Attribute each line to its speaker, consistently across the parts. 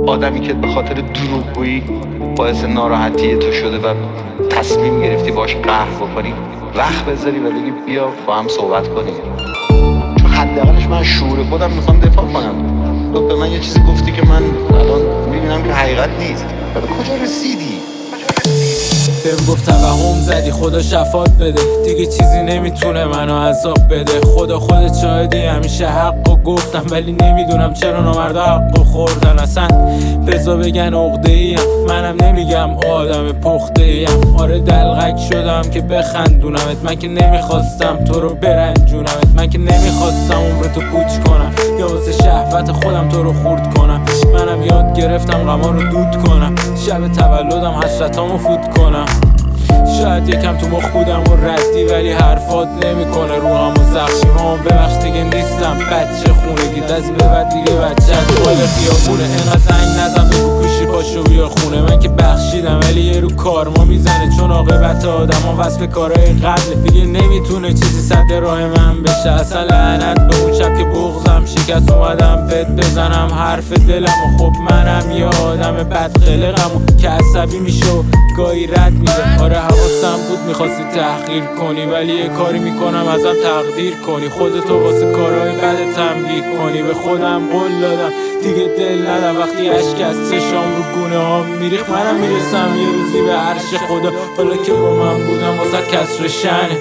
Speaker 1: آدمی که به خاطر دروغگویی باعث ناراحتی تو شده و تصمیم گرفتی باش قهر بکنی، وقت بذاری و بگی بیا با هم صحبت کنیم. چون حداقلش من شعور خودم میخوام دفاع کنم. تو به من یه چیزی گفتی که من الان میبینم که حقیقت نیست. به کجا رسیدی؟
Speaker 2: بهم گفت توهم زدی، خدا شفات بده، دیگه چیزی نمیتونه منو عذاب بده. خدا خودت شاهدی، همیشه حقو گفتم ولی نمیدونم چرا نامردا حقو خوردن. اصلا بزا بگن عقده‌ایم، منم نمیگم آدم پخته‌ایم. آره دلغک شدم که بخندونمت، من که نمیخواستم تو رو برنجونمت. من که نمیخواستم عمرتو پوچ کنم یا واسه شهوت خودم تو رو خورد کنم. منم یاد گرفتم غما رو دود کنم، شب تولدم حسرتامو فوت کنم. شاید یکم تو مخ بودم و ردی ولی حرفات نمیکنه روحم و زخمیمام. ببخش دیگه نیستم بچه خونه، دید از به بعد دیگه بچه‌ت بالا خیابونه. اینقدر زنگ نزن بگو کوشی پاشو بیا خونه. من که بخشیدم ولی یه رو کارما میزنه، چون عاقبت آدما وصف کارهای قبل دیگه نمیتونه چیزی صد راه من بشه. اصلا لعنت به اون شب که بغضم شکست اومدم بهت بزنم حرف دلم. و خب منم یه آدم بدخلقم و که عصبی میشه و گاهی رد میده. آره حواسم بود میخواستی تحقیر کنی ولی یه کاری میکنم ازم تقدیر کنی. خودتو واسه کارهای بد تنبیه کنی. به خودم قول دادم دیگه دل ندم، وقتی اشک از چشام رو گونه هم میریخ. منم میرسم یه روزی به عرش خدا، حالا که با من بودم واسه کسر شنه.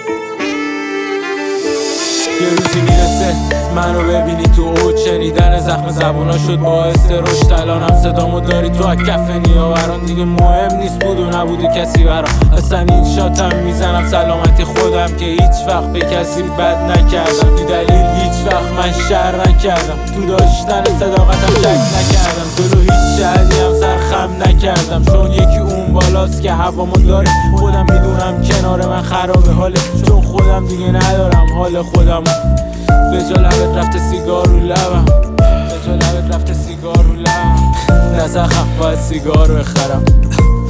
Speaker 2: یه روزی میرسه منو ببینی تو اوج، شنیدن زخم زبونا شد باعث رشد. الانم صدامو داری تو از کف نیاوران، دیگه مهم نیست بود و نبوده کسی برام. اصلا این شاتم میزنم سلامتی خودم که هیچ وقت به کسی بد نکردم. بی دلیل هیچ وقت من شر نکردم، تو داشتن صداقتم شک نکردم. جلو هیچ شهدی هم سرخم نکردم، چون یکی اون بالاست که هوامو داره. خودم میدونم کنار من خرابه حاله، چون خودم دیگه ندارم حال خودم. به جا لبت رفته سیگار رو لبم، به جا لبت رفته سیگار رو لبم. نه زخم باید سیگار رو بخرم.